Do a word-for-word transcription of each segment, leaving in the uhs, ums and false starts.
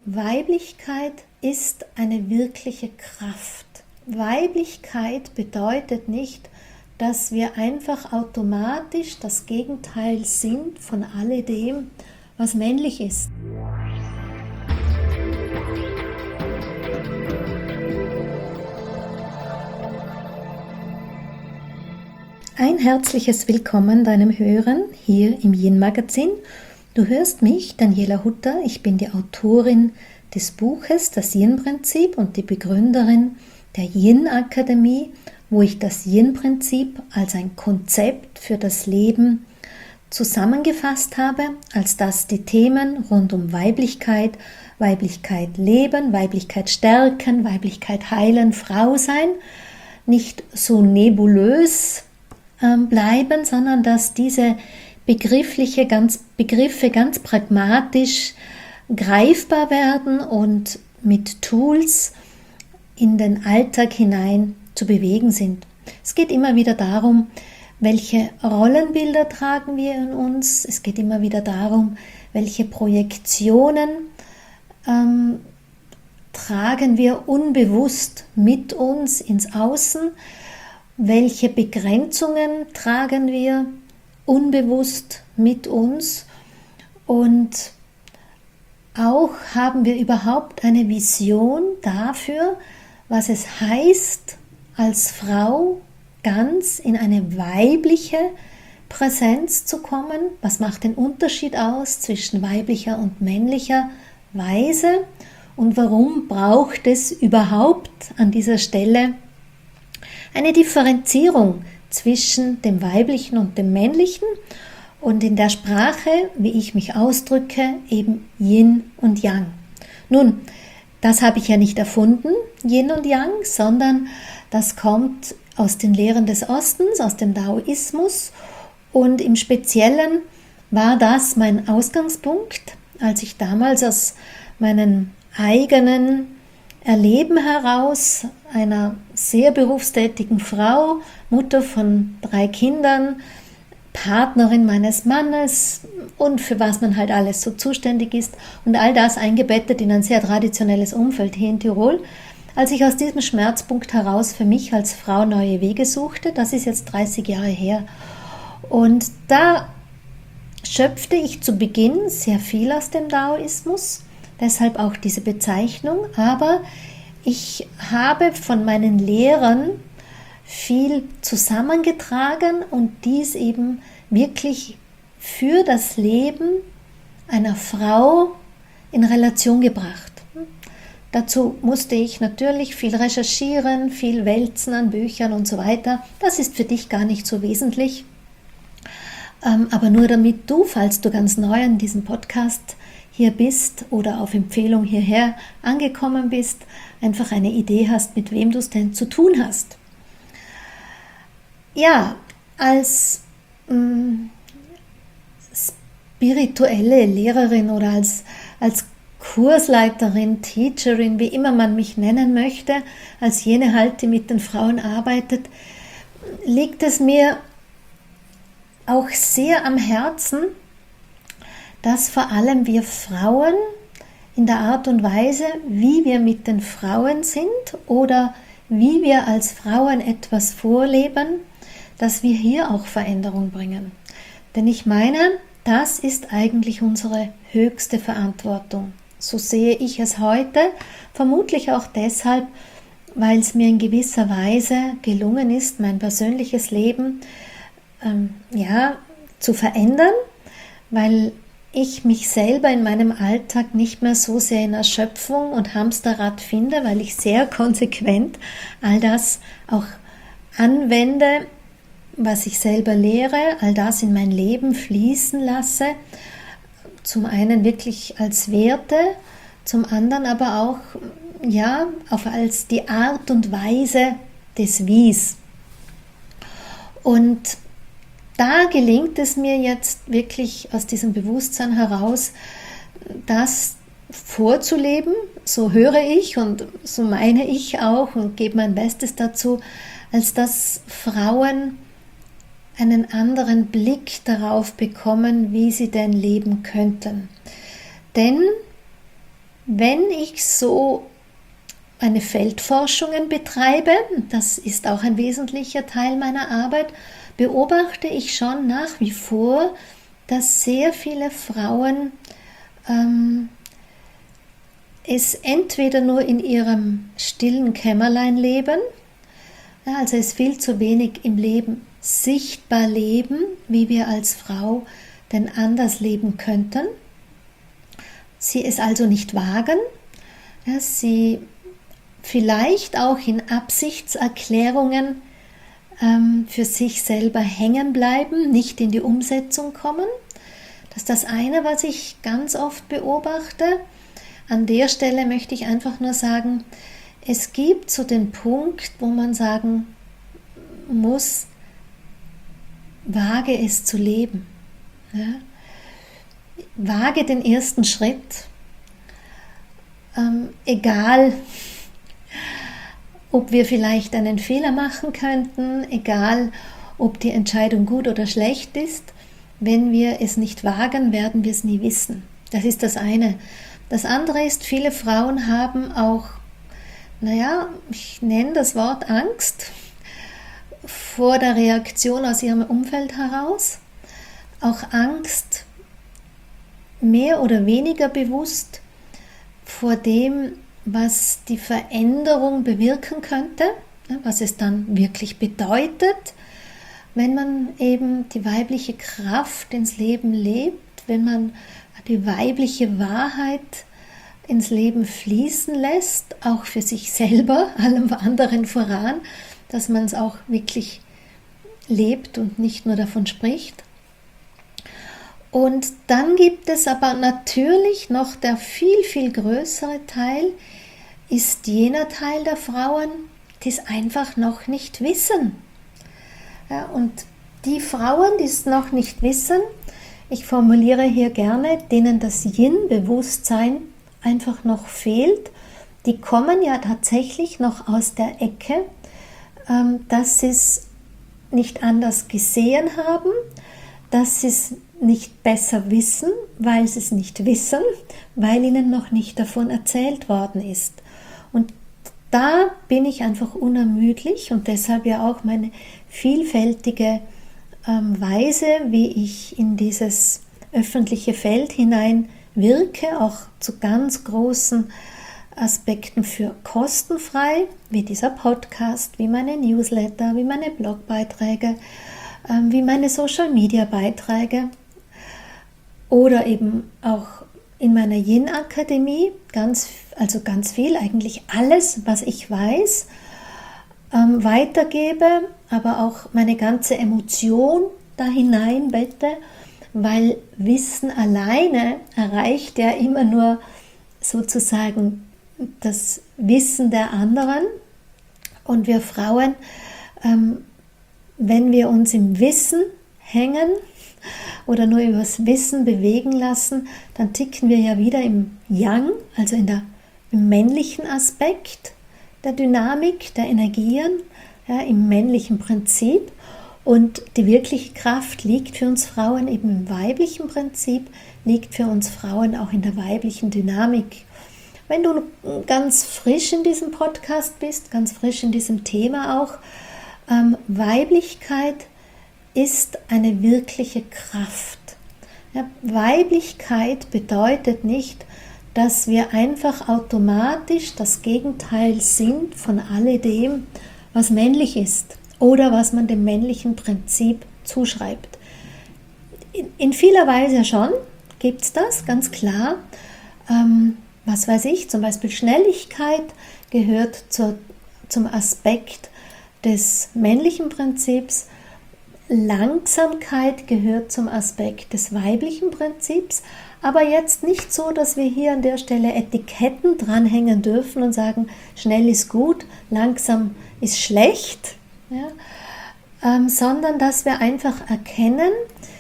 Weiblichkeit ist eine wirkliche Kraft. Weiblichkeit bedeutet nicht, dass wir einfach automatisch das Gegenteil sind von alledem, was männlich ist. Ein herzliches Willkommen deinem Hören hier im Yin Magazin. Du hörst mich, Daniela Hutter, ich bin die Autorin des Buches Das Yin-Prinzip und die Begründerin der Yin-Akademie, wo ich das Yin-Prinzip als ein Konzept für das Leben zusammengefasst habe, als dass die Themen rund um Weiblichkeit, Weiblichkeit leben, Weiblichkeit stärken, Weiblichkeit heilen, Frau sein, nicht so nebulös ähm, bleiben, sondern dass diese begriffliche, ganz, Begriffe ganz pragmatisch greifbar werden und mit Tools in den Alltag hinein zu bewegen sind. Es geht immer wieder darum, welche Rollenbilder tragen wir in uns. Es geht immer wieder darum, welche Projektionen ähm, tragen wir unbewusst mit uns ins Außen. Welche Begrenzungen tragen wir unbewusst mit uns. Und auch haben wir überhaupt eine Vision dafür, was es heißt, als Frau ganz in eine weibliche Präsenz zu kommen. Was macht den Unterschied aus zwischen weiblicher und männlicher Weise? Und warum braucht es überhaupt an dieser Stelle eine Differenzierung zwischen dem Weiblichen und dem Männlichen und in der Sprache, wie ich mich ausdrücke, eben Yin und Yang. Nun, das habe ich ja nicht erfunden, Yin und Yang, sondern das kommt aus den Lehren des Ostens, aus dem Daoismus, und im Speziellen war das mein Ausgangspunkt, als ich damals aus meinen eigenen Erleben heraus einer sehr berufstätigen Frau, Mutter von drei Kindern, Partnerin meines Mannes und für was man halt alles so zuständig ist und all das eingebettet in ein sehr traditionelles Umfeld hier in Tirol. Als ich aus diesem Schmerzpunkt heraus für mich als Frau neue Wege suchte, das ist jetzt dreißig Jahre her, und da schöpfte ich zu Beginn sehr viel aus dem Daoismus, deshalb auch diese Bezeichnung, aber ich habe von meinen Lehrern viel zusammengetragen und dies eben wirklich für das Leben einer Frau in Relation gebracht. Dazu musste ich natürlich viel recherchieren, viel wälzen an Büchern und so weiter. Das ist für dich gar nicht so wesentlich. Aber nur damit du, falls du ganz neu an diesem Podcast hier bist oder auf Empfehlung hierher angekommen bist, einfach eine Idee hast, mit wem du es denn zu tun hast. Ja, als mh, spirituelle Lehrerin oder als, als Kursleiterin, Teacherin, wie immer man mich nennen möchte, als jene halt, die mit den Frauen arbeitet, liegt es mir auch sehr am Herzen, dass vor allem wir Frauen in der Art und Weise, wie wir mit den Frauen sind oder wie wir als Frauen etwas vorleben, dass wir hier auch Veränderung bringen. Denn ich meine, das ist eigentlich unsere höchste Verantwortung. So sehe ich es heute, vermutlich auch deshalb, weil es mir in gewisser Weise gelungen ist, mein persönliches Leben ähm, ja, zu verändern, weil ich mich selber in meinem Alltag nicht mehr so sehr in Erschöpfung und Hamsterrad finde, weil ich sehr konsequent all das auch anwende, was ich selber lehre, all das in mein Leben fließen lasse, zum einen wirklich als Werte, zum anderen aber auch ja, auf als die Art und Weise des Wies. Und da gelingt es mir jetzt wirklich aus diesem Bewusstsein heraus, das vorzuleben, so höre ich und so meine ich auch und gebe mein Bestes dazu, als dass Frauen einen anderen Blick darauf bekommen, wie sie denn leben könnten. Denn wenn ich so meine Feldforschungen betreibe, das ist auch ein wesentlicher Teil meiner Arbeit, beobachte ich schon nach wie vor, dass sehr viele Frauen ähm, es entweder nur in ihrem stillen Kämmerlein leben, ja, also es viel zu wenig im Leben sichtbar leben, wie wir als Frau denn anders leben könnten. Sie es also nicht wagen, ja, sie vielleicht auch in Absichtserklärungen ähm, für sich selber hängen bleiben, nicht in die Umsetzung kommen. Das ist das eine, was ich ganz oft beobachte. An der Stelle möchte ich einfach nur sagen, es gibt so den Punkt, wo man sagen muss, wage es zu leben. Ja? Wage den ersten Schritt, ähm, egal ob wir vielleicht einen Fehler machen könnten, egal ob die Entscheidung gut oder schlecht ist, wenn wir es nicht wagen, werden wir es nie wissen. Das ist das eine. Das andere ist, viele Frauen haben auch, naja, ich nenne das Wort Angst vor der Reaktion aus ihrem Umfeld heraus, auch Angst mehr oder weniger bewusst vor dem, was die Veränderung bewirken könnte, was es dann wirklich bedeutet, wenn man eben die weibliche Kraft ins Leben lebt, wenn man die weibliche Wahrheit ins Leben fließen lässt, auch für sich selber, allem anderen voran, dass man es auch wirklich lebt und nicht nur davon spricht. Und dann gibt es aber natürlich noch der viel, viel größere Teil, ist jener Teil der Frauen, die es einfach noch nicht wissen. Ja, und die Frauen, die es noch nicht wissen, ich formuliere hier gerne, denen das Yin-Bewusstsein einfach noch fehlt, die kommen ja tatsächlich noch aus der Ecke, dass sie es nicht anders gesehen haben, dass sie es nicht besser wissen, weil sie es nicht wissen, weil ihnen noch nicht davon erzählt worden ist. Und da bin ich einfach unermüdlich und deshalb ja auch meine vielfältige ähm, Weise, wie ich in dieses öffentliche Feld hinein wirke, auch zu ganz großen Aspekten für kostenfrei, wie dieser Podcast, wie meine Newsletter, wie meine Blogbeiträge, ähm, wie meine Social-Media-Beiträge oder eben auch in meiner Yin-Akademie, ganz, also ganz viel, eigentlich alles, was ich weiß, ähm, weitergebe, aber auch meine ganze Emotion da hineinbette, weil Wissen alleine erreicht ja immer nur sozusagen das Wissen der anderen. Und wir Frauen, ähm, wenn wir uns im Wissen hängen oder nur übers Wissen bewegen lassen, dann ticken wir ja wieder im Yang, also in der, im männlichen Aspekt der Dynamik, der Energien, ja, im männlichen Prinzip. Und die wirkliche Kraft liegt für uns Frauen eben im weiblichen Prinzip, liegt für uns Frauen auch in der weiblichen Dynamik. Wenn du ganz frisch in diesem Podcast bist, ganz frisch in diesem Thema auch, ähm, Weiblichkeit ist eine wirkliche Kraft. Ja, Weiblichkeit bedeutet nicht, dass wir einfach automatisch das Gegenteil sind von alledem, was männlich ist oder was man dem männlichen Prinzip zuschreibt. In, in vieler Weise schon gibt es das, ganz klar. Ähm, was weiß ich, zum Beispiel Schnelligkeit gehört zur, zum Aspekt des männlichen Prinzips. Langsamkeit gehört zum Aspekt des weiblichen Prinzips, aber jetzt nicht so, dass wir hier an der Stelle Etiketten dranhängen dürfen und sagen, schnell ist gut, langsam ist schlecht, ja, ähm, sondern dass wir einfach erkennen,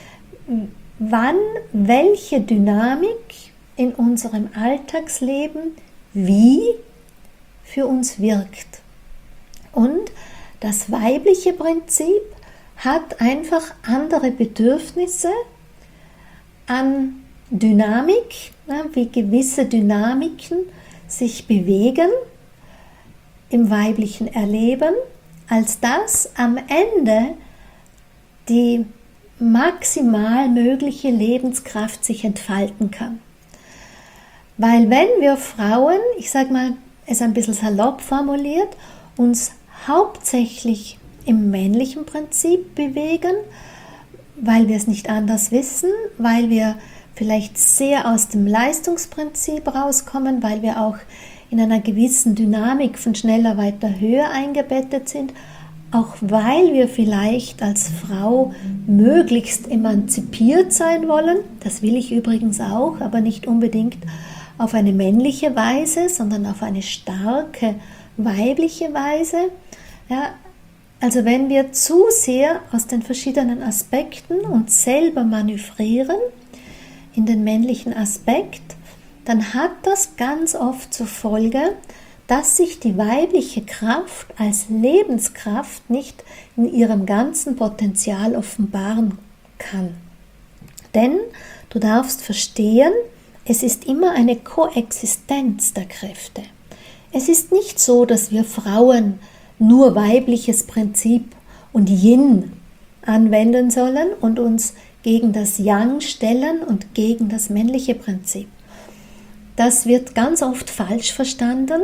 wann welche Dynamik in unserem Alltagsleben wie für uns wirkt. Und das weibliche Prinzip hat einfach andere Bedürfnisse an Dynamik, wie gewisse Dynamiken sich bewegen im weiblichen Erleben, als dass am Ende die maximal mögliche Lebenskraft sich entfalten kann. Weil wenn wir Frauen, ich sage mal, es ein bisschen salopp formuliert, uns hauptsächlich im männlichen Prinzip bewegen, weil wir es nicht anders wissen, weil wir vielleicht sehr aus dem Leistungsprinzip rauskommen, weil wir auch in einer gewissen Dynamik von schneller, weiter, höher eingebettet sind, auch weil wir vielleicht als Frau möglichst emanzipiert sein wollen, das will ich übrigens auch, aber nicht unbedingt auf eine männliche Weise, sondern auf eine starke weibliche Weise. Ja, also wenn wir zu sehr aus den verschiedenen Aspekten uns selber manövrieren in den männlichen Aspekt, dann hat das ganz oft zur Folge, dass sich die weibliche Kraft als Lebenskraft nicht in ihrem ganzen Potenzial offenbaren kann. Denn du darfst verstehen, es ist immer eine Koexistenz der Kräfte. Es ist nicht so, dass wir Frauen nur weibliches Prinzip und Yin anwenden sollen und uns gegen das Yang stellen und gegen das männliche Prinzip. Das wird ganz oft falsch verstanden.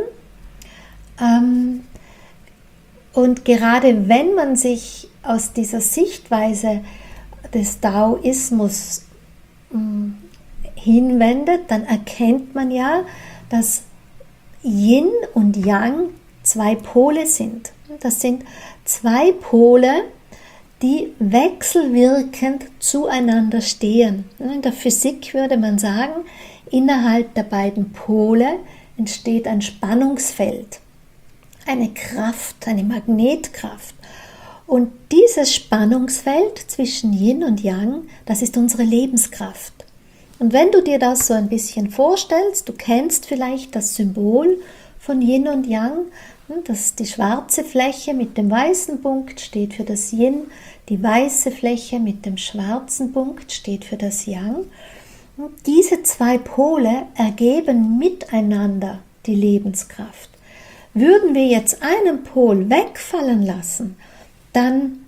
Und gerade wenn man sich aus dieser Sichtweise des Daoismus hinwendet, dann erkennt man ja, dass Yin und Yang zwei Pole sind. Das sind zwei Pole, die wechselwirkend zueinander stehen. In der Physik würde man sagen, innerhalb der beiden Pole entsteht ein Spannungsfeld, eine Kraft, eine Magnetkraft. Und dieses Spannungsfeld zwischen Yin und Yang, das ist unsere Lebenskraft. Und wenn du dir das so ein bisschen vorstellst, du kennst vielleicht das Symbol von Yin und Yang, das die schwarze Fläche mit dem weißen Punkt steht für das Yin, die weiße Fläche mit dem schwarzen Punkt steht für das Yang. Und diese zwei Pole ergeben miteinander die Lebenskraft. Würden wir jetzt einen Pol wegfallen lassen, dann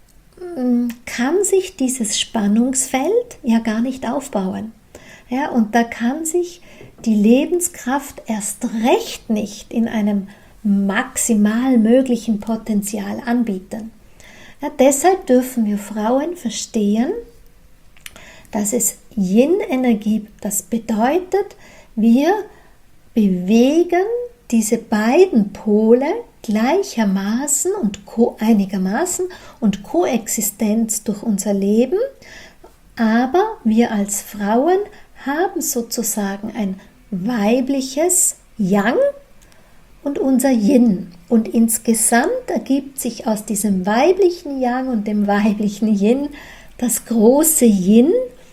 kann sich dieses Spannungsfeld ja gar nicht aufbauen. Ja, und da kann sich die Lebenskraft erst recht nicht in einem maximal möglichen Potenzial anbieten. Ja, deshalb dürfen wir Frauen verstehen, dass es Yin-Energie gibt. Das bedeutet, wir bewegen diese beiden Pole gleichermaßen und ko- einigermaßen und Koexistenz durch unser Leben, aber wir als Frauen haben sozusagen ein weibliches Yang und unser Yin. Und insgesamt ergibt sich aus diesem weiblichen Yang und dem weiblichen Yin das große Yin,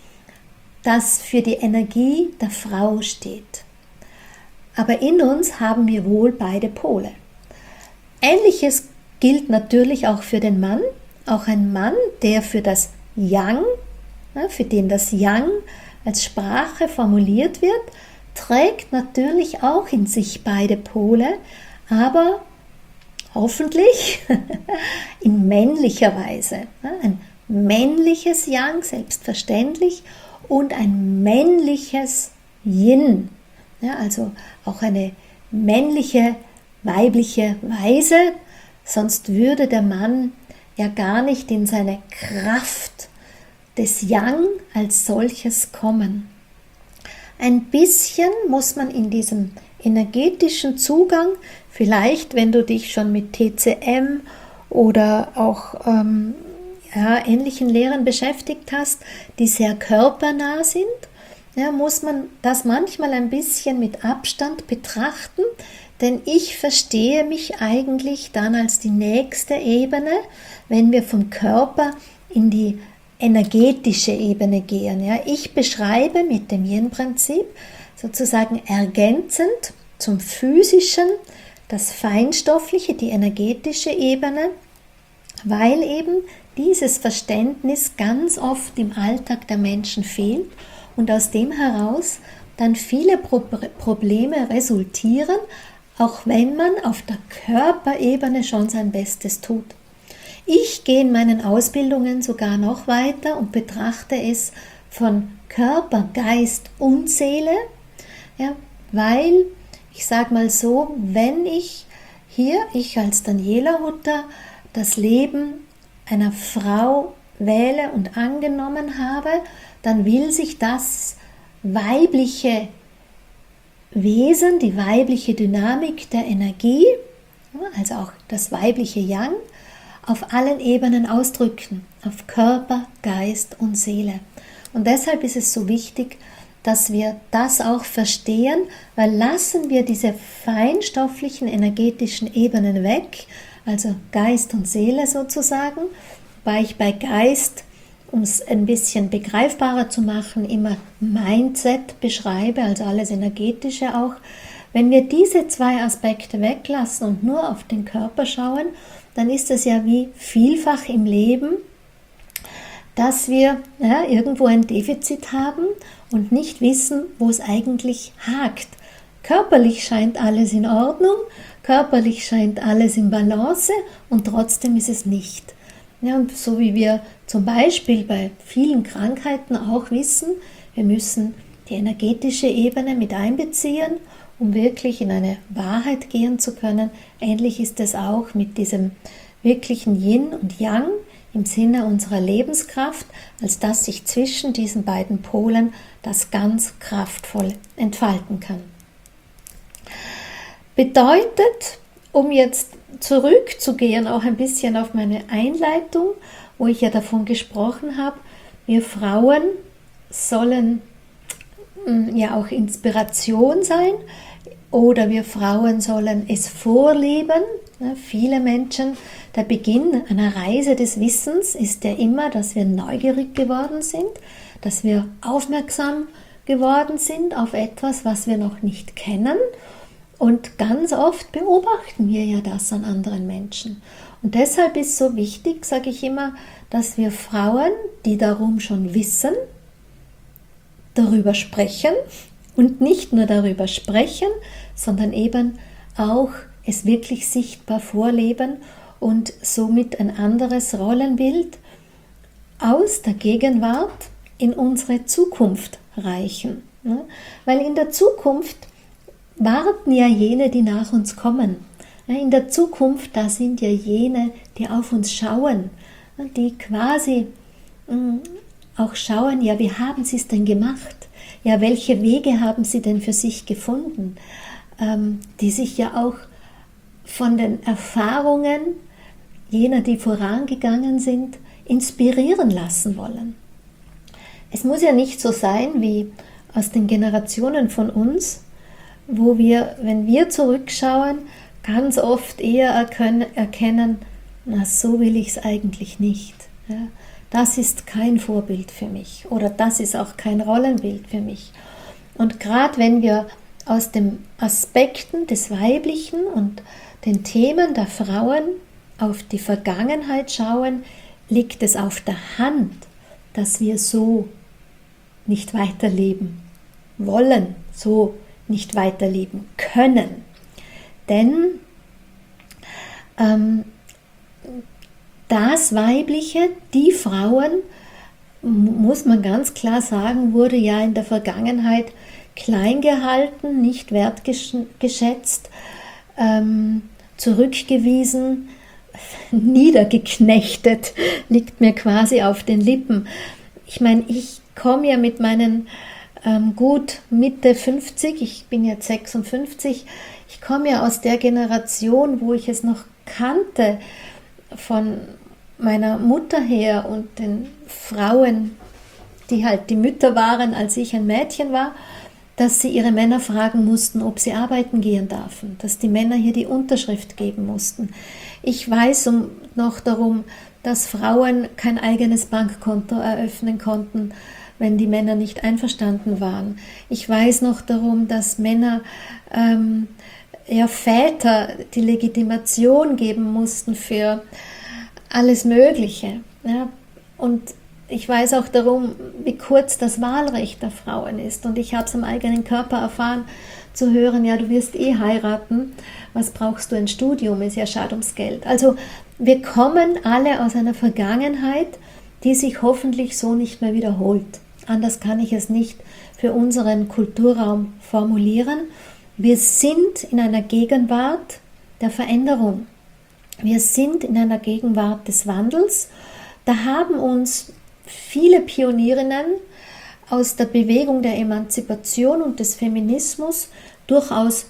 das für die Energie der Frau steht. Aber in uns haben wir wohl beide Pole. Ähnliches gilt natürlich auch für den Mann. Auch ein Mann, der für das Yang, für den das Yang als Sprache formuliert wird, trägt natürlich auch in sich beide Pole, aber hoffentlich in männlicher Weise. Ein männliches Yang, selbstverständlich, und ein männliches Yin. Ja, also auch eine männliche, weibliche Weise, sonst würde der Mann ja gar nicht in seine Kraft des Yang als solches kommen. Ein bisschen muss man in diesem energetischen Zugang, vielleicht wenn du dich schon mit T C M oder auch ähm, ja, ähnlichen Lehren beschäftigt hast, die sehr körpernah sind, ja, muss man das manchmal ein bisschen mit Abstand betrachten, denn ich verstehe mich eigentlich dann als die nächste Ebene, wenn wir vom Körper in die energetische Ebene gehen. Ja. Ich beschreibe mit dem Yin-Prinzip sozusagen ergänzend zum Physischen das Feinstoffliche, die energetische Ebene, weil eben dieses Verständnis ganz oft im Alltag der Menschen fehlt und aus dem heraus dann viele Pro- Probleme resultieren, auch wenn man auf der Körperebene schon sein Bestes tut. Ich gehe in meinen Ausbildungen sogar noch weiter und betrachte es von Körper, Geist und Seele, ja, weil, ich sage mal so, wenn ich hier, ich als Daniela Hutter, das Leben einer Frau wähle und angenommen habe, dann will sich das weibliche Wesen, die weibliche Dynamik der Energie, also auch das weibliche Yang, auf allen Ebenen ausdrücken, auf Körper, Geist und Seele. Und deshalb ist es so wichtig, dass wir das auch verstehen, weil lassen wir diese feinstofflichen energetischen Ebenen weg, also Geist und Seele sozusagen, wobei ich bei Geist, um es ein bisschen begreifbarer zu machen, immer Mindset beschreibe, also alles Energetische auch. Wenn wir diese zwei Aspekte weglassen und nur auf den Körper schauen, dann ist es ja wie vielfach im Leben, dass wir ja, irgendwo ein Defizit haben und nicht wissen, wo es eigentlich hakt. Körperlich scheint alles in Ordnung, körperlich scheint alles in Balance und trotzdem ist es nicht. Ja, und so wie wir zum Beispiel bei vielen Krankheiten auch wissen, wir müssen die energetische Ebene mit einbeziehen, um wirklich in eine Wahrheit gehen zu können. Ähnlich ist es auch mit diesem wirklichen Yin und Yang im Sinne unserer Lebenskraft, als dass sich zwischen diesen beiden Polen das ganz kraftvoll entfalten kann. Bedeutet, um jetzt zurückzugehen, auch ein bisschen auf meine Einleitung, wo ich ja davon gesprochen habe, wir Frauen sollen ja auch Inspiration sein oder wir Frauen sollen es vorleben. Ja, viele Menschen, der Beginn einer Reise des Wissens ist ja immer, dass wir neugierig geworden sind, dass wir aufmerksam geworden sind auf etwas, was wir noch nicht kennen. Und ganz oft beobachten wir ja das an anderen Menschen. Und deshalb ist so wichtig, sage ich immer, dass wir Frauen, die darum schon wissen, darüber sprechen und nicht nur darüber sprechen, sondern eben auch es wirklich sichtbar vorleben und somit ein anderes Rollenbild aus der Gegenwart in unsere Zukunft reichen. Weil in der Zukunft warten ja jene, die nach uns kommen. In der Zukunft, da sind ja jene, die auf uns schauen, die quasi auch schauen, ja, wie haben sie es denn gemacht? Ja, welche Wege haben sie denn für sich gefunden? Die sich ja auch von den Erfahrungen jener, die vorangegangen sind, inspirieren lassen wollen. Es muss ja nicht so sein wie aus den Generationen von uns, wo wir, wenn wir zurückschauen, ganz oft eher erkennen, na, so will ich es eigentlich nicht. Ja, das ist kein Vorbild für mich oder das ist auch kein Rollenbild für mich. Und gerade wenn wir aus den Aspekten des Weiblichen und den Themen der Frauen auf die Vergangenheit schauen, liegt es auf der Hand, dass wir so nicht weiterleben wollen, so nicht weiterleben können. Denn ähm, das Weibliche, die Frauen, muss man ganz klar sagen, wurde ja in der Vergangenheit klein gehalten, nicht wertgeschätzt, ähm, zurückgewiesen, niedergeknechtet, liegt mir quasi auf den Lippen. Ich meine, ich komme ja mit meinen ähm, gut Mitte fünfzig, ich bin jetzt sechsundfünfzig, ich komme ja aus der Generation, wo ich es noch kannte, von meiner Mutter her und den Frauen, die halt die Mütter waren, als ich ein Mädchen war, dass sie ihre Männer fragen mussten, ob sie arbeiten gehen dürfen, dass die Männer hier die Unterschrift geben mussten. Ich weiß um, noch darum, dass Frauen kein eigenes Bankkonto eröffnen konnten, wenn die Männer nicht einverstanden waren. Ich weiß noch darum, dass Männer ähm, ja, Väter die Legitimation geben mussten für alles Mögliche. Ja. Und ich weiß auch darum, wie kurz das Wahlrecht der Frauen ist. Und ich habe es am eigenen Körper erfahren, zu hören, ja, du wirst eh heiraten, was brauchst du ein Studium, ist ja schade ums Geld. Also wir kommen alle aus einer Vergangenheit, die sich hoffentlich so nicht mehr wiederholt. Anders kann ich es nicht für unseren Kulturraum formulieren. Wir sind in einer Gegenwart der Veränderung. Wir sind in einer Gegenwart des Wandels. Da haben uns viele Pionierinnen aus der Bewegung der Emanzipation und des Feminismus durchaus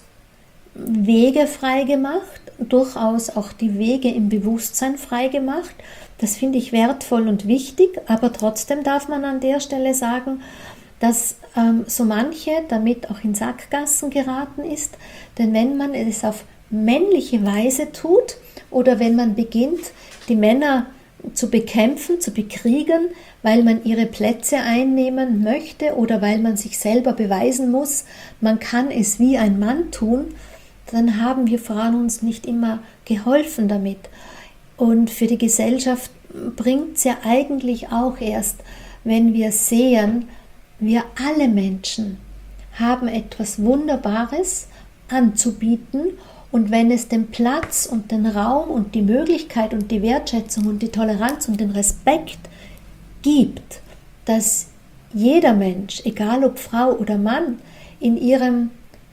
Wege freigemacht, durchaus auch die Wege im Bewusstsein freigemacht. Das finde ich wertvoll und wichtig, aber trotzdem darf man an der Stelle sagen, dass ähm, so manche damit auch in Sackgassen geraten ist, denn wenn man es auf männliche Weise tut oder wenn man beginnt, die Männer zu bekämpfen, zu bekriegen, weil man ihre Plätze einnehmen möchte oder weil man sich selber beweisen muss, man kann es wie ein Mann tun, dann haben wir Frauen uns nicht immer geholfen damit. Und für die Gesellschaft bringt es ja eigentlich auch erst, wenn wir sehen, wir alle Menschen haben etwas Wunderbares anzubieten. Und wenn es den Platz und den Raum und die Möglichkeit und die Wertschätzung und die Toleranz und den Respekt gibt, dass jeder Mensch, egal ob Frau oder Mann, in ihrem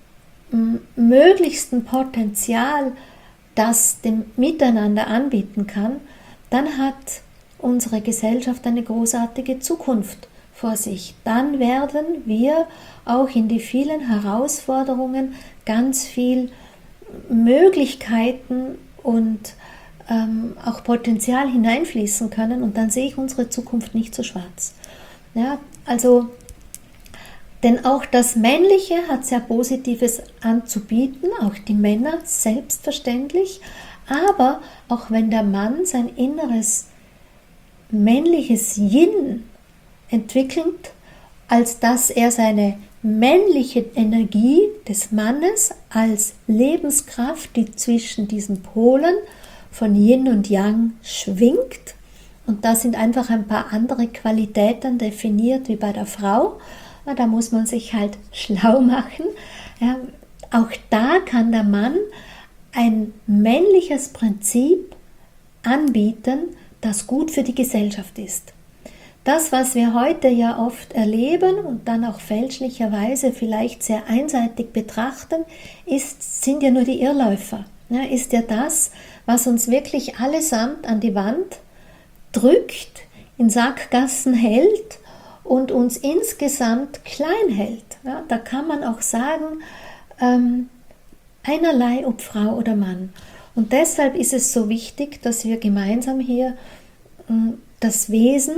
m, möglichsten Potenzial das dem Miteinander anbieten kann, dann hat unsere Gesellschaft eine großartige Zukunft vor sich. Dann werden wir auch in die vielen Herausforderungen ganz viel Möglichkeiten und ähm, auch Potenzial hineinfließen können und dann sehe ich unsere Zukunft nicht so schwarz. Ja, also, denn auch das Männliche hat sehr Positives anzubieten, auch die Männer selbstverständlich, aber auch wenn der Mann sein inneres männliches Yin entwickelt, als dass er seine männliche Energie des Mannes als Lebenskraft, die zwischen diesen Polen von Yin und Yang schwingt. Und da sind einfach ein paar andere Qualitäten definiert wie bei der Frau. Da muss man sich halt schlau machen. Ja, auch da kann der Mann ein männliches Prinzip anbieten, das gut für die Gesellschaft ist. Das, was wir heute ja oft erleben und dann auch fälschlicherweise vielleicht sehr einseitig betrachten, ist, sind ja nur die Irrläufer. Ja, ist ja das, was uns wirklich allesamt an die Wand drückt, in Sackgassen hält und uns insgesamt klein hält. Ja, da kann man auch sagen, ähm, einerlei ob Frau oder Mann. Und deshalb ist es so wichtig, dass wir gemeinsam hier äh, das Wesen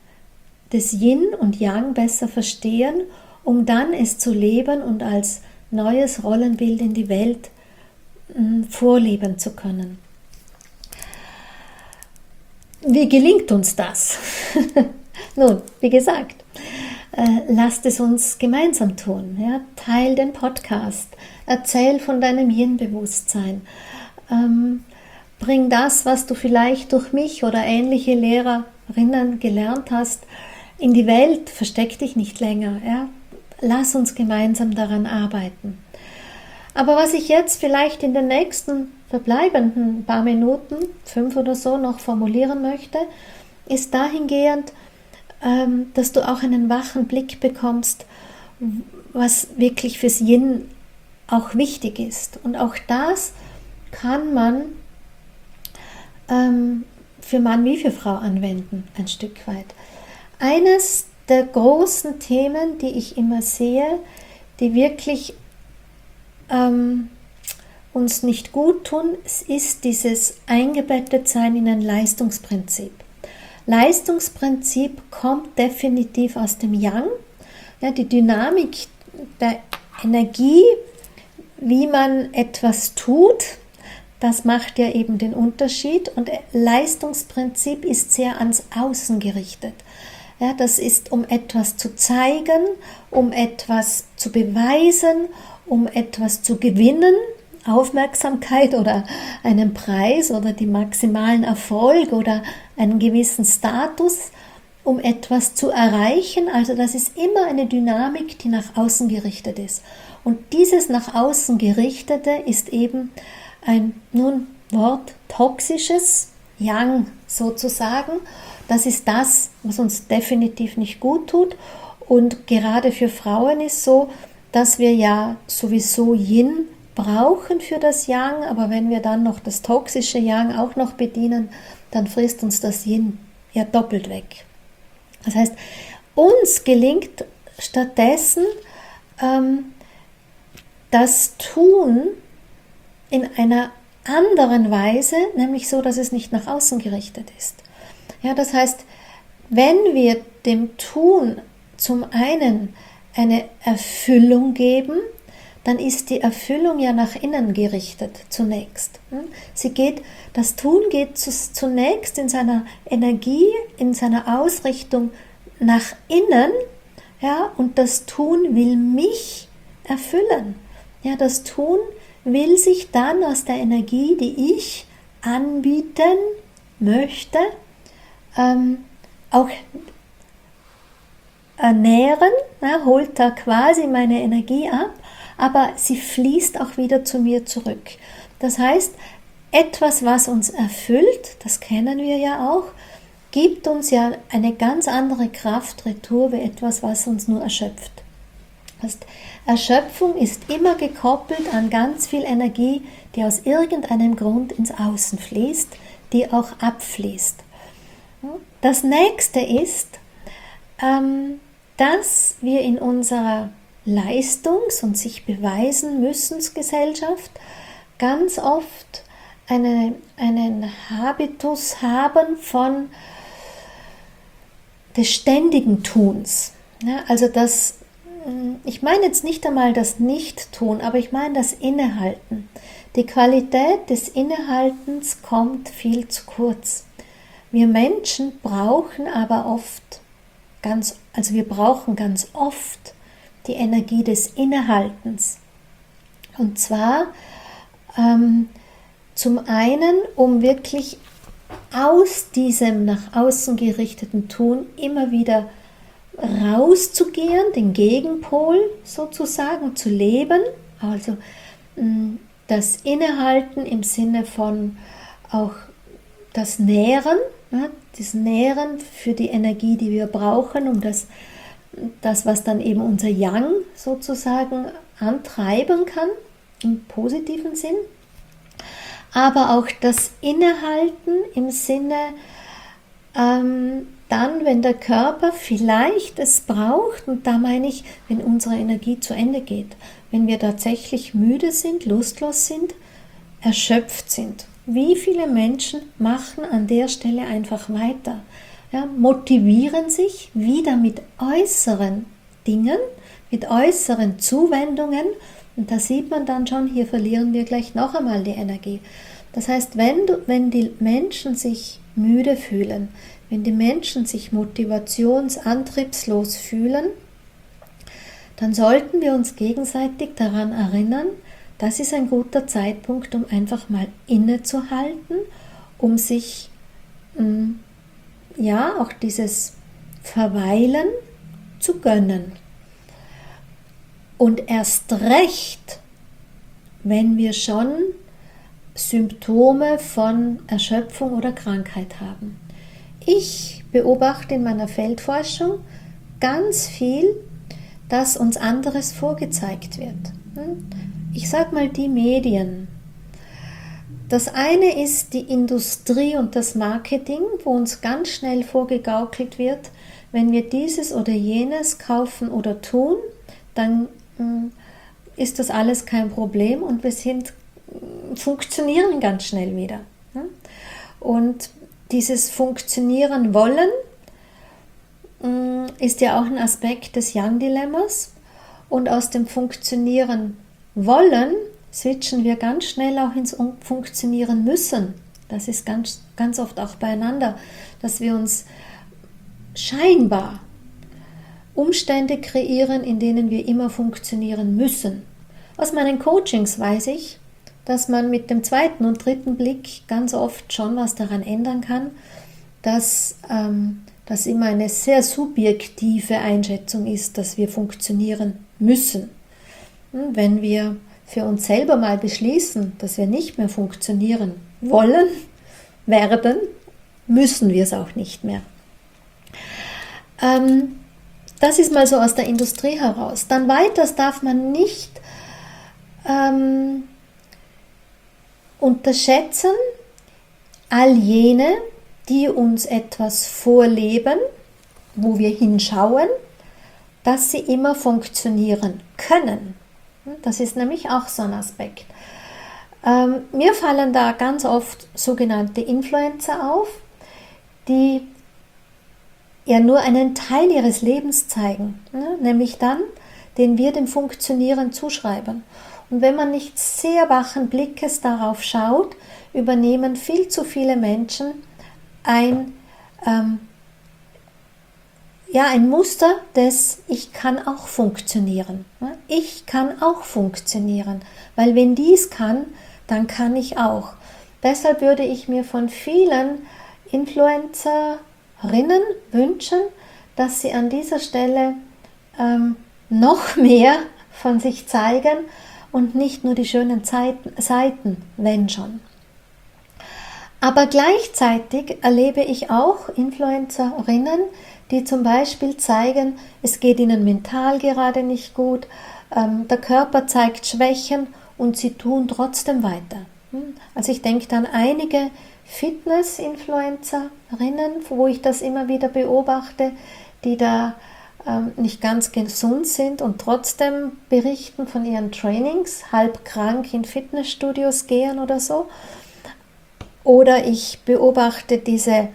des Yin und Yang besser verstehen, um dann es zu leben und als neues Rollenbild in die Welt mh, vorleben zu können. Wie gelingt uns das? Nun, wie gesagt, äh, lasst es uns gemeinsam tun. Ja? Teil den Podcast, erzähl von deinem Yin-Bewusstsein, ähm, bring das, was du vielleicht durch mich oder ähnliche Lehrerinnen gelernt hast, in die Welt, versteck dich nicht länger. Ja? Lass uns gemeinsam daran arbeiten. Aber was ich jetzt vielleicht in den nächsten verbleibenden paar Minuten, fünf oder so, noch formulieren möchte, ist dahingehend, ähm, dass du auch einen wachen Blick bekommst, was wirklich fürs Yin auch wichtig ist. Und auch das kann man ähm, für Mann wie für Frau anwenden, ein Stück weit. Eines der großen Themen, die ich immer sehe, die wirklich ähm, uns nicht gut tun, ist dieses Eingebettetsein in ein Leistungsprinzip. Leistungsprinzip kommt definitiv aus dem Yang. Ja, die Dynamik der Energie, wie man etwas tut, das macht ja eben den Unterschied. Und Leistungsprinzip ist sehr ans Außen gerichtet. Ja, das ist, um etwas zu zeigen, um etwas zu beweisen, um etwas zu gewinnen, Aufmerksamkeit oder einen Preis oder die maximalen Erfolg oder einen gewissen Status. um etwas zu erreichen. Also das ist immer eine Dynamik, die nach außen gerichtet ist. Und dieses nach außen gerichtete ist eben ein, nun Wort, toxisches Yang sozusagen. Das ist das, was uns definitiv nicht gut tut. Und gerade für Frauen ist so, dass wir ja sowieso Yin brauchen für das Yang, aber wenn wir dann noch das toxische Yang auch noch bedienen, dann frisst uns das Yin ja doppelt weg. Das heißt, uns gelingt stattdessen ähm, das Tun in einer anderen Weise, nämlich so, dass es nicht nach außen gerichtet ist. Ja, das heißt, wenn wir dem Tun zum einen eine Erfüllung geben, dann ist die Erfüllung ja nach innen gerichtet zunächst. Sie geht, das Tun geht zunächst in seiner Energie, in seiner Ausrichtung nach innen, ja, und das Tun will mich erfüllen. Ja, das Tun will sich dann aus der Energie, die ich anbieten möchte, ähm, auch ernähren, ja, holt da quasi meine Energie ab, aber sie fließt auch wieder zu mir zurück. Das heißt, etwas, was uns erfüllt, das kennen wir ja auch, gibt uns ja eine ganz andere Kraft retour wie etwas, was uns nur erschöpft. Das heißt, Erschöpfung ist immer gekoppelt an ganz viel Energie, die aus irgendeinem Grund ins Außen fließt, die auch abfließt. Das nächste ist, ähm, dass wir in unserer Leistungs- und sich beweisen müssensgesellschaft ganz oft eine, einen Habitus haben von des ständigen Tuns. Ja, also das, ich meine jetzt nicht einmal das Nicht-Tun, aber ich meine das Innehalten. Die Qualität des Innehaltens kommt viel zu kurz. Wir Menschen brauchen aber oft ganz, also wir brauchen ganz oft die Energie des Innehaltens. Und zwar ähm, zum einen, um wirklich aus diesem nach außen gerichteten Tun immer wieder rauszugehen, den Gegenpol sozusagen zu leben, also mh, das Innehalten im Sinne von auch das Nähren, ja, das Nähren für die Energie, die wir brauchen, um das, das, was dann eben unser Yang sozusagen antreiben kann, im positiven Sinn. Aber auch das Innehalten im Sinne, ähm, dann, wenn der Körper vielleicht es braucht, und da meine ich, wenn unsere Energie zu Ende geht, wenn wir tatsächlich müde sind, lustlos sind, erschöpft sind. Wie viele Menschen machen an der Stelle einfach weiter, ja, motivieren sich wieder mit äußeren Dingen, mit äußeren Zuwendungen, und da sieht man dann schon, hier verlieren wir gleich noch einmal die Energie. Das heißt, wenn, du, wenn die Menschen sich müde fühlen, wenn die Menschen sich motivationsantriebslos fühlen, dann sollten wir uns gegenseitig daran erinnern, das ist ein guter Zeitpunkt, um einfach mal innezuhalten, um sich ja auch dieses Verweilen zu gönnen. Und erst recht, wenn wir schon Symptome von Erschöpfung oder Krankheit haben. Ich beobachte in meiner Feldforschung ganz viel, dass uns anderes vorgezeigt wird. Ich sage mal die Medien. Das eine ist die Industrie und das Marketing, wo uns ganz schnell vorgegaukelt wird, wenn wir dieses oder jenes kaufen oder tun, dann ist das alles kein Problem und wir sind, funktionieren ganz schnell wieder. Und dieses Funktionieren wollen ist ja auch ein Aspekt des Yang-Dilemmas, und aus dem Funktionieren wollen switchen wir ganz schnell auch ins Funktionieren müssen. Das ist ganz, ganz oft auch beieinander, dass wir uns scheinbar Umstände kreieren, in denen wir immer funktionieren müssen. Aus meinen Coachings weiß ich, dass man mit dem zweiten und dritten Blick ganz oft schon was daran ändern kann, dass ähm, das immer eine sehr subjektive Einschätzung ist, dass wir funktionieren müssen. Wenn wir für uns selber mal beschließen, dass wir nicht mehr funktionieren wollen, werden, müssen wir es auch nicht mehr. Ähm, das ist mal so aus der Industrie heraus. Dann weiters darf man nicht ähm, unterschätzen, all jene, die uns etwas vorleben, wo wir hinschauen, dass sie immer funktionieren können. Das ist nämlich auch so ein Aspekt. Ähm, mir fallen da ganz oft sogenannte Influencer auf, die ja nur einen Teil ihres Lebens zeigen, ne? Nämlich dann, den wir dem Funktionieren zuschreiben. Und wenn man nicht sehr wachen Blickes darauf schaut, übernehmen viel zu viele Menschen ein, ähm, ja, ein Muster des Ich kann auch funktionieren. Ne? Ich kann auch funktionieren, weil wenn dies kann, dann kann ich auch. Deshalb würde ich mir von vielen Influencerinnen wünschen, dass sie an dieser Stelle ähm, noch mehr von sich zeigen und nicht nur die schönen Zeiten, Seiten, wenn schon. Aber gleichzeitig erlebe ich auch Influencerinnen, die zum Beispiel zeigen, es geht ihnen mental gerade nicht gut, ähm, der Körper zeigt Schwächen und sie tun trotzdem weiter. Also ich denke an einige Fitness-Influencerinnen, wo ich das immer wieder beobachte, die da ähm, nicht ganz gesund sind und trotzdem berichten von ihren Trainings, halb krank in Fitnessstudios gehen oder so. Oder ich beobachte diese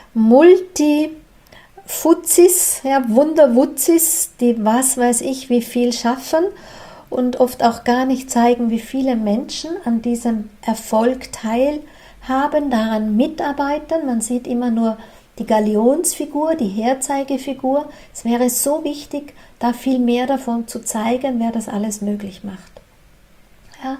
Multi-Fuzis, ja, Wunderwutzis, die was weiß ich wie viel schaffen und oft auch gar nicht zeigen, wie viele Menschen an diesem Erfolg teilhaben, daran mitarbeiten. Man sieht immer nur die Galionsfigur, die Herzeigefigur. Es wäre so wichtig, da viel mehr davon zu zeigen, wer das alles möglich macht. Ja.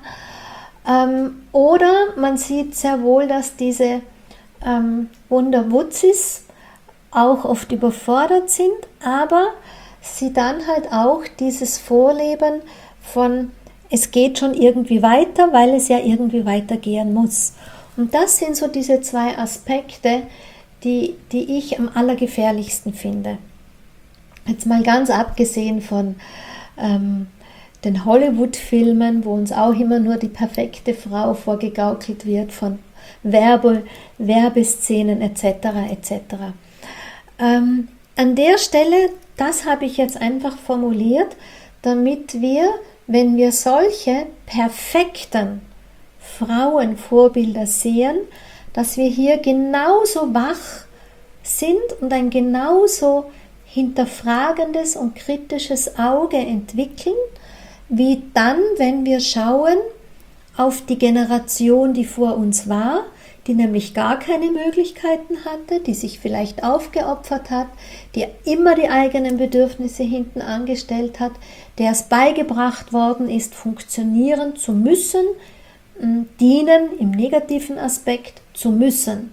Ähm, oder man sieht sehr wohl, dass diese ähm, Wunderwutzis auch oft überfordert sind, aber sie dann halt auch dieses Vorleben von es geht schon irgendwie weiter, weil es ja irgendwie weitergehen muss. Und das sind so diese zwei Aspekte, die, die ich am allergefährlichsten finde. Jetzt mal ganz abgesehen von ähm, den Hollywood-Filmen, wo uns auch immer nur die perfekte Frau vorgegaukelt wird, von Werbe, Werbeszenen et cetera et cetera. Ähm, an der Stelle, das habe ich jetzt einfach formuliert, damit wir, wenn wir solche perfekten Frauenvorbilder sehen, dass wir hier genauso wach sind und ein genauso hinterfragendes und kritisches Auge entwickeln, wie dann, wenn wir schauen auf die Generation, die vor uns war, die nämlich gar keine Möglichkeiten hatte, die sich vielleicht aufgeopfert hat, die immer die eigenen Bedürfnisse hinten angestellt hat, der es beigebracht worden ist, funktionieren zu müssen, dienen im negativen Aspekt zu müssen.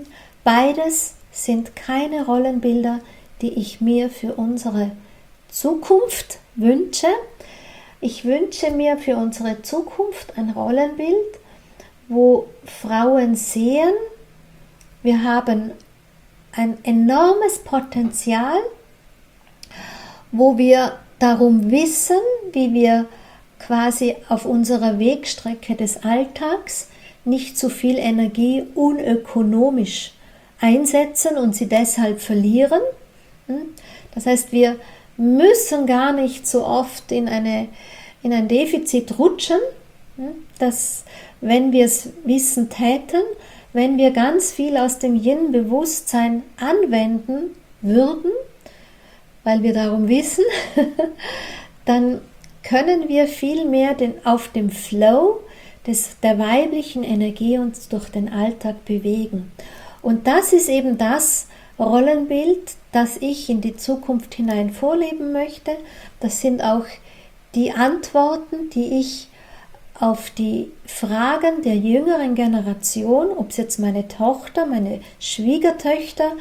Beides sind keine Rollenbilder, die ich mir für unsere Zukunft wünsche. Ich wünsche mir für unsere Zukunft ein Rollenbild, wo Frauen sehen, wir haben ein enormes Potenzial, wo wir darum wissen, wie wir quasi auf unserer Wegstrecke des Alltags nicht zu viel Energie unökonomisch einsetzen und sie deshalb verlieren. Das heißt, wir müssen gar nicht so oft in, eine, in ein Defizit rutschen, dass, wenn wir es wissen täten, wenn wir ganz viel aus dem Yin-Bewusstsein anwenden würden, weil wir darum wissen, dann können wir viel mehr den, auf dem Flow des, der weiblichen Energie uns durch den Alltag bewegen. Und das ist eben das Rollenbild, das ich in die Zukunft hinein vorleben möchte. Das sind auch die Antworten, die ich auf die Fragen der jüngeren Generation, ob es jetzt meine Tochter, meine Schwiegertöchter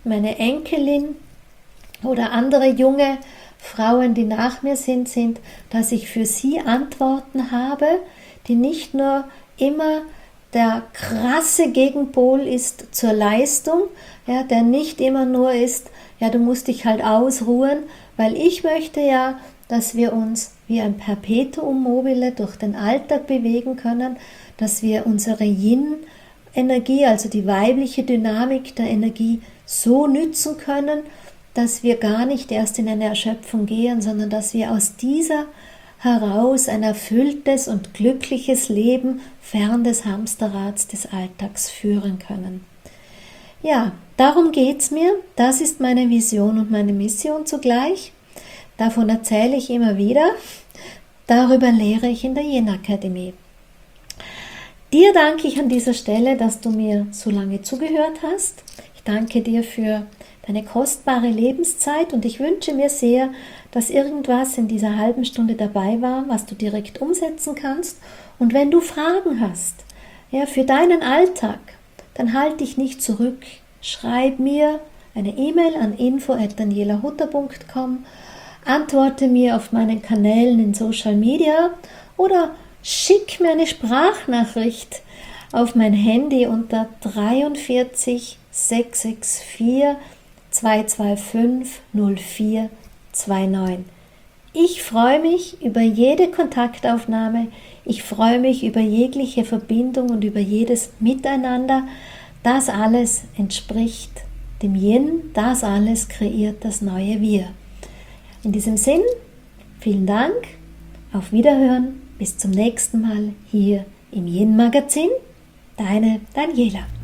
meine Enkelin oder andere junge Frauen, die nach mir sind, sind, dass ich für sie Antworten habe, die nicht nur immer der krasse Gegenpol ist zur Leistung, ja, der nicht immer nur ist, ja, du musst dich halt ausruhen, weil ich möchte ja, dass wir uns wie ein Perpetuum mobile durch den Alltag bewegen können, dass wir unsere Yin-Energie, also die weibliche Dynamik der Energie, so nützen können, dass wir gar nicht erst in eine Erschöpfung gehen, sondern dass wir aus dieser heraus ein erfülltes und glückliches Leben fern des Hamsterrads des Alltags führen können. Ja, darum geht es mir. Das ist meine Vision und meine Mission zugleich. Davon erzähle ich immer wieder. Darüber lehre ich in der Yin Akademie. Dir danke ich an dieser Stelle, dass du mir so lange zugehört hast. Ich danke dir für deine kostbare Lebenszeit und ich wünsche mir sehr, dass irgendwas in dieser halben Stunde dabei war, was du direkt umsetzen kannst. Und wenn du Fragen hast, ja, für deinen Alltag, dann halt dich nicht zurück. Schreib mir eine E-Mail an info at daniela hutter punkt com, antworte mir auf meinen Kanälen in Social Media oder schick mir eine Sprachnachricht auf mein Handy unter dreiundvierzig sechs sechs vier zwei zwei fünf null vier zwei neun. Ich freue mich über jede Kontaktaufnahme, ich freue mich über jegliche Verbindung und über jedes Miteinander. Das alles entspricht dem Yin, das alles kreiert das neue Wir. In diesem Sinn, vielen Dank, auf Wiederhören, bis zum nächsten Mal hier im Yin Magazin, deine Daniela.